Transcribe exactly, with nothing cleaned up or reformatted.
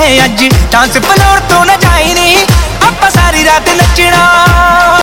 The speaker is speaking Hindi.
है अज डांस फ्लोर तो ना जाई नहीं, आप सारी रात नचना।